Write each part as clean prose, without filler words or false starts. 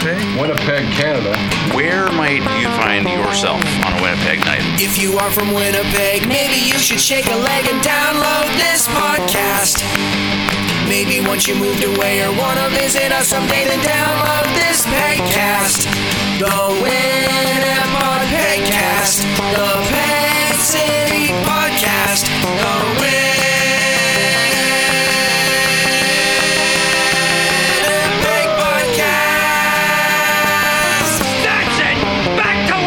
Winnipeg, Canada. Where might you find yourself on a Winnipeg night? If you are from Winnipeg, maybe you should shake a leg and download this podcast. Maybe once you moved away or want to visit us someday, then download this podcast. The Winnipeg Pegcast. The Peg City Podcast. The Winnipeg Podcast. That's it! Back to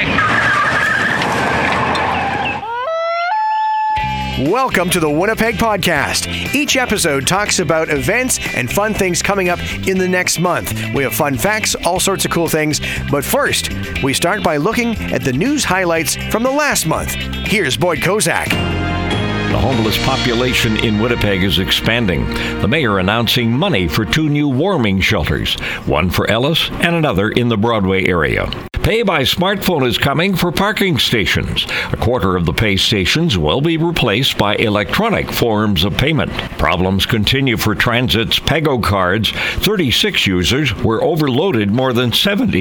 Winnipeg! Welcome to the Winnipeg Podcast. Each episode talks about events and fun things coming up in the next month. We have fun facts, all sorts of cool things. But first, we start by looking at the news highlights from the last month. Here's Boyd Kozak. The homeless population in Winnipeg is expanding. The mayor announcing money for 2 new warming shelters, one for Ellis and another in the Broadway area. Pay by smartphone is coming for parking stations. A quarter of the pay stations will be replaced by electronic forms of payment. Problems continue for Transit's Pego cards. 36 users were overloaded more than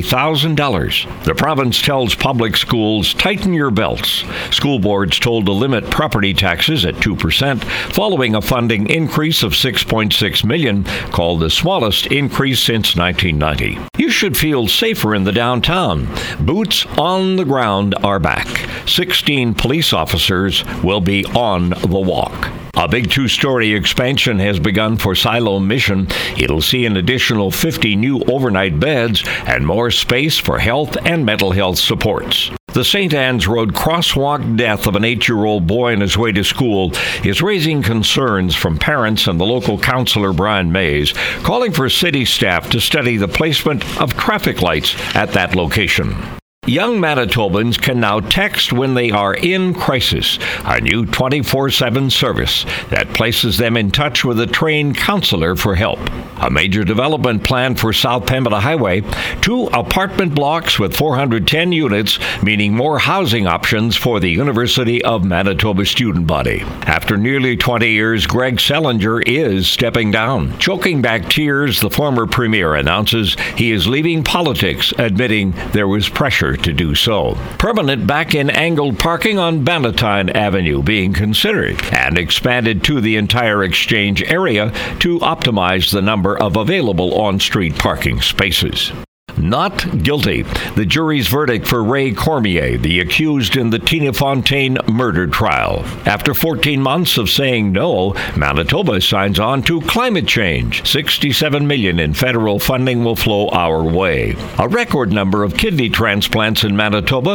$70,000. The province tells public schools, tighten your belts. School boards told to limit property taxes at 2%, following a funding increase of $6.6 million, called the smallest increase since 1990. You should feel safer in the downtown. Boots on the ground are back. 16 police officers will be on the walk. A big 2-story expansion has begun for Silo Mission. It'll see an additional 50 new overnight beds and more space for health and mental health supports. The St. Anne's Road crosswalk death of an 8-year-old boy on his way to school is raising concerns from parents and the local councillor Brian Mays, calling for city staff to study the placement of traffic lights at that location. Young Manitobans can now text when they are in crisis, a new 24/7 service that places them in touch with a trained counselor for help. A major development plan for South Pembina Highway, 2 apartment blocks with 410 units, meaning more housing options for the University of Manitoba student body. After nearly 20 years, Greg Selinger is stepping down. Choking back tears, the former premier announces he is leaving politics, admitting there was pressure to do so. Permanent back-in angled parking on Bannatyne Avenue being considered and expanded to the entire exchange area to optimize the number of available on-street parking spaces. Not guilty. The jury's verdict for Ray Cormier, the accused in the Tina Fontaine murder trial. After 14 months of saying no, Manitoba signs on to climate change. $67 million in federal funding will flow our way. A record number of kidney transplants in Manitoba,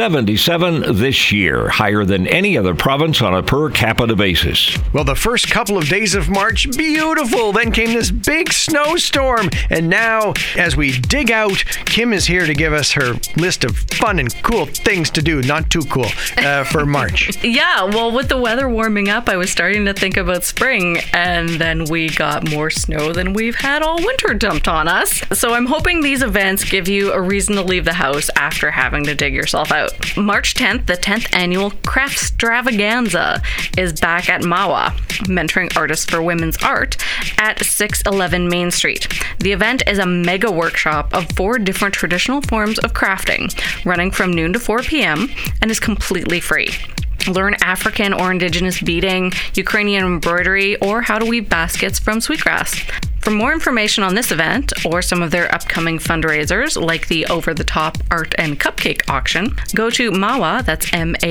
77 this year, higher than any other province on a per capita basis. Well, the first couple of days of March, beautiful. Then came this big snowstorm. And now, as we dig out, Kim is here to give us her list of fun and cool things to do, not too cool, for March. Yeah, well, with the weather warming up, I was starting to think about spring, and then we got more snow than we've had all winter dumped on us. So I'm hoping these events give you a reason to leave the house after having to dig yourself out. March 10th, the 10th annual Craftstravaganza is back at Mawa, mentoring artists for women's art at 611 Main Street. The event is a mega workshop of 4 different traditional forms of crafting, running from noon to 4 p.m. and is completely free. Learn African or Indigenous beading, Ukrainian embroidery, or how to weave baskets from sweetgrass. For more information on this event or some of their upcoming fundraisers, like the over-the-top art and cupcake auction, go to mawa, that's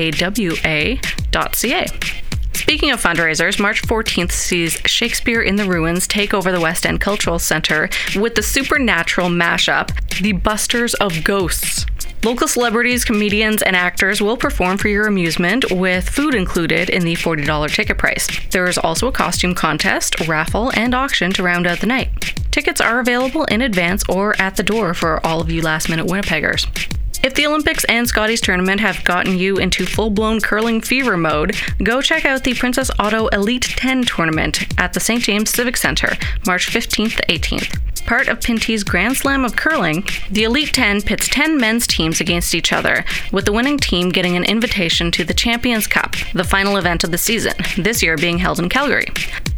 mawa.ca. Speaking of fundraisers, March 14th sees Shakespeare in the Ruins take over the West End Cultural Centre with the supernatural mashup, The Busters of Ghosts. Local celebrities, comedians, and actors will perform for your amusement, with food included in the $40 ticket price. There is also a costume contest, raffle, and auction to round out the night. Tickets are available in advance or at the door for all of you last-minute Winnipeggers. If the Olympics and Scotties tournament have gotten you into full-blown curling fever mode, go check out the Princess Auto Elite 10 tournament at the St. James Civic Centre, March 15th to 18th. Part of Pinty's Grand Slam of Curling, the Elite 10 pits 10 men's teams against each other, with the winning team getting an invitation to the Champions Cup, the final event of the season, this year being held in Calgary.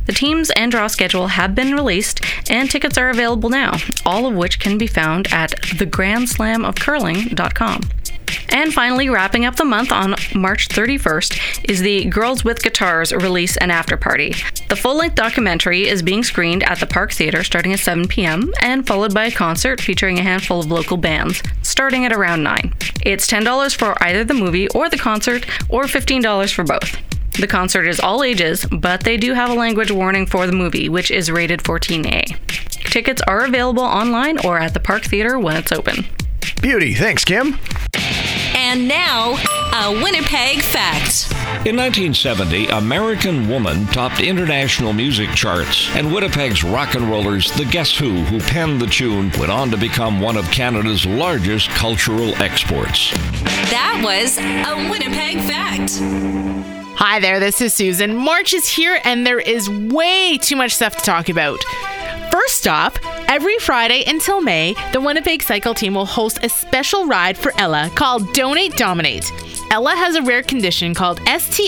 The teams and draw schedule have been released, and tickets are available now, all of which can be found at thegrandslamofcurling.com. And finally, wrapping up the month on March 31st is the Girls with Guitars release and after party. The full-length documentary is being screened at the Park Theatre starting at 7 p.m. and followed by a concert featuring a handful of local bands, starting at around 9. It's $10 for either the movie or the concert, or $15 for both. The concert is all ages, but they do have a language warning for the movie, which is rated 14A. Tickets are available online or at the Park Theatre when it's open. Beauty. Thanks, Kim. And now, a Winnipeg fact. In 1970, American Woman topped international music charts, and Winnipeg's rock and rollers, the Guess Who penned the tune, went on to become one of Canada's largest cultural exports. That was a Winnipeg fact. Hi there, this is Susan. March is here and there is way too much stuff to talk about. First off, every Friday until May, the Winnipeg Cycle Team will host a special ride for Ella called Donate Dominate. Ella has a rare condition called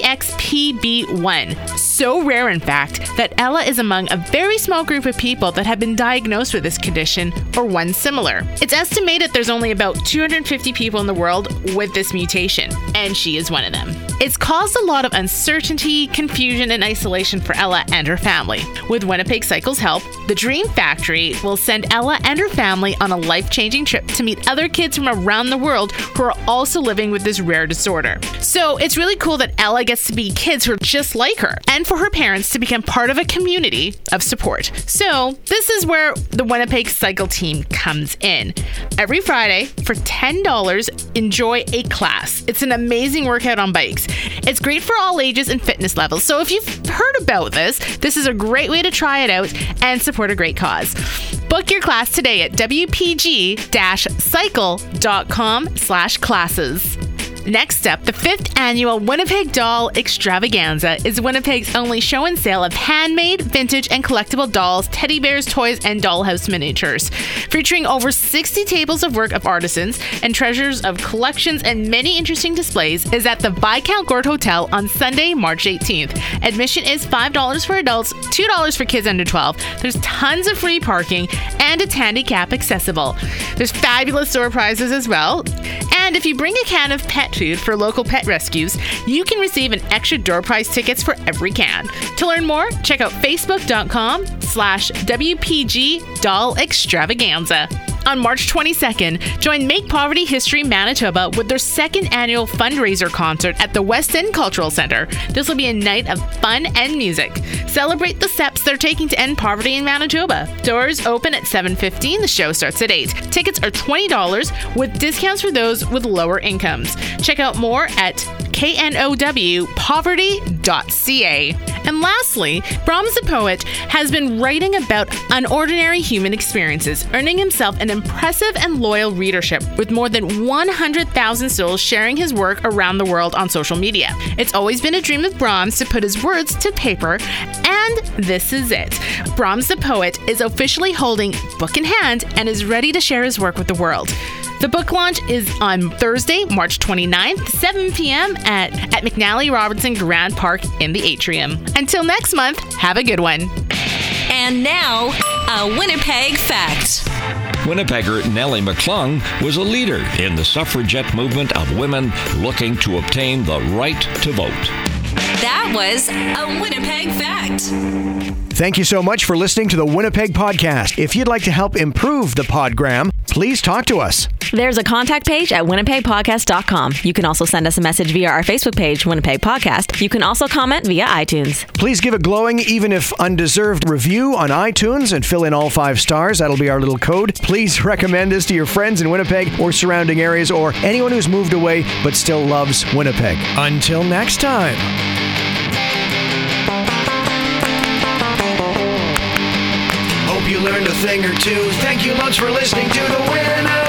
STXPB1. So rare, in fact, that Ella is among a very small group of people that have been diagnosed with this condition or one similar. It's estimated there's only about 250 people in the world with this mutation, and she is one of them. It's caused a lot of uncertainty, confusion, and isolation for Ella and her family. With Winnipeg Cycle's help, the Dream Factory will send Ella and her family on a life-changing trip to meet other kids from around the world who are also living with this rare disorder. So it's really cool that Ella gets to be kids who are just like her, and for her parents to become part of a community of support. So this is where the Winnipeg Cycle Team comes in. Every Friday, for $10, enjoy a class. It's an amazing workout on bikes. It's great for all ages and fitness levels. So if you've heard about this is a great way to try it out and support a great cause. Book your class today at wpg-cycle.com/classes. Next up, the 5th annual Winnipeg Doll Extravaganza is Winnipeg's only show and sale of handmade, vintage, and collectible dolls, teddy bears, toys, and dollhouse miniatures. Featuring over 60 tables of work of artisans and treasures of collections and many interesting displays, is at the Viscount Gord Hotel on Sunday, March 18th. Admission is $5 for adults, $2 for kids under 12. There's tons of free parking, and it's handicap accessible. There's fabulous door prizes as well. And if you bring a can of pet food for local pet rescues, you can receive an extra door prize tickets for every can. To learn more, check out facebook.com/WPG Doll Extravaganza. On March 22nd, join Make Poverty History Manitoba with their 2nd annual fundraiser concert at the West End Cultural Centre. This will be a night of fun and music. Celebrate the steps they're taking to end poverty in Manitoba. Doors open at 7:15. The show starts at 8. Tickets are $20 with discounts for those with lower incomes. Check out more at knowpoverty.ca. And lastly, Brahms the poet has been writing about unordinary human experiences, earning himself an impressive and loyal readership with more than 100,000 souls sharing his work around the world on social media. It's always been a dream of Brahms to put his words to paper, and this is it. Brahms the poet is officially holding book in hand and is ready to share his work with the world. The book launch is on Thursday, March 29th, 7 p.m. at McNally Robertson Grand Park in the atrium. Until next month, have a good one. And now, a Winnipeg fact. Winnipegger Nellie McClung was a leader in the suffragette movement of women looking to obtain the right to vote. That was a Winnipeg fact. Thank you so much for listening to the Winnipeg Podcast. If you'd like to help improve the Podgram, please talk to us. There's a contact page at winnipegpodcast.com. You can also send us a message via our Facebook page, Winnipeg Podcast. You can also comment via iTunes. Please give a glowing, even if undeserved, review on iTunes and fill in all 5 stars. That'll be our little code. Please recommend us to your friends in Winnipeg or surrounding areas, or anyone who's moved away but still loves Winnipeg. Until next time. Hope you learned a thing or two. Thank you much for listening to the Winnipeg